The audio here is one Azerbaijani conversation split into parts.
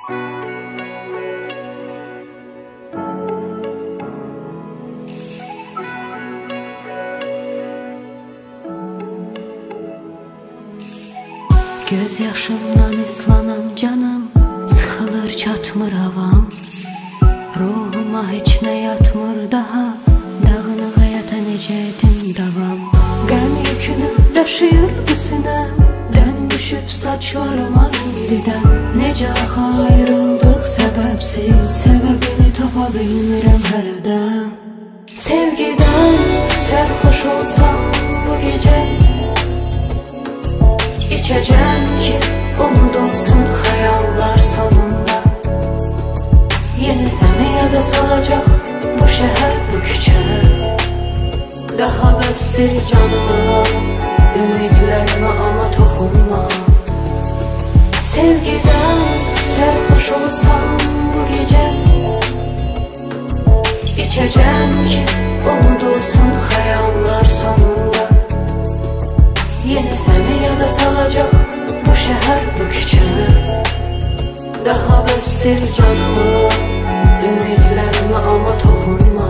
Göz yaşımdan ıslanan canım, sıxılır çatmır havam. Ruhuma heç nə yatmır daha, dağınıq həyata necə edim davam. Qəm yükünü daşıyır bu sinəm, dən düşüb saçlarıma indidən. Necə axı ayrıldıq səbəbsiz, səbəbini tapa bilmirəm hələdən. Sevgidən sərxoş olsam bu gecə, İçəcəm ki, umud olsun xəyallar sonunda. Yeni səni yada salacaq bu şəhər, bu küçə. Daha bəsdir canıma, ümidlərimə amma toxunma. Sevgidən sərxoş olsam bu gecə, İçəcəm ki, umud olsun xəyallar sonunda. Yeni səni yada salacaq bu şəhər, bu küçə. Daha bəsdir canıma, ümidlərimə amma toxunma.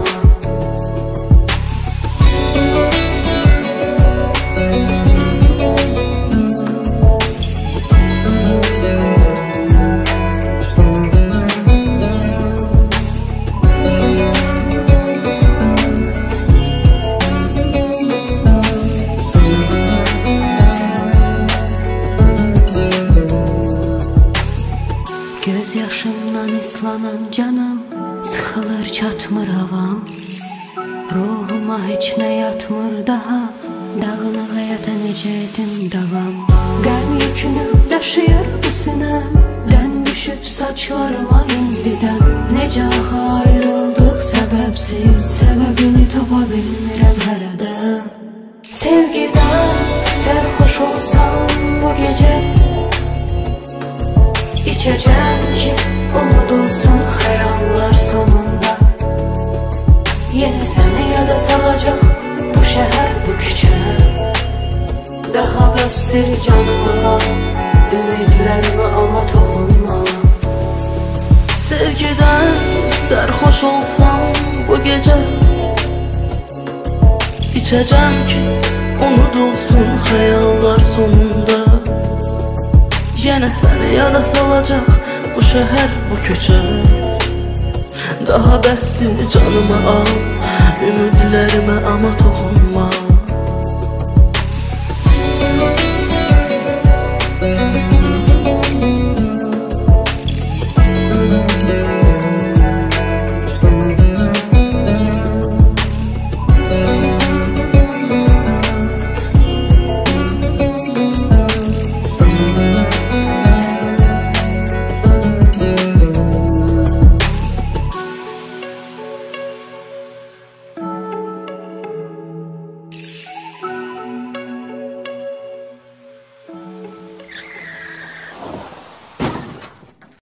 Göz yaşımdan ıslanan canım, sıxılır çatmır havam. Ruhuma heç nə yatmır daha, dağınıq həyata necə edim davam. Qəm yükünü daşıyır bu sinəm, dən düşüb saçlarıma indidən. Necə axı ayrıldıq səbəbsiz, səbəbini tapa bilmirəm hələdən. Sevgidən sərxoş olsam bu gecə, İçəcəm ki, umud olsun xəyallar sonunda. Yeni səni yada salacaq bu şəhər, bu küçə. Daha bəsdir canıma, ümidlərimə amma toxunma. Sevgidən sərxoş olsam bu gecə, İçəcəm ki, umud olsun xəyallar sonunda. Yenə səni yada salacaq bu şəhər, bu küçə. Daha bəsdir canıma al, ümidlərimə amma toxunma.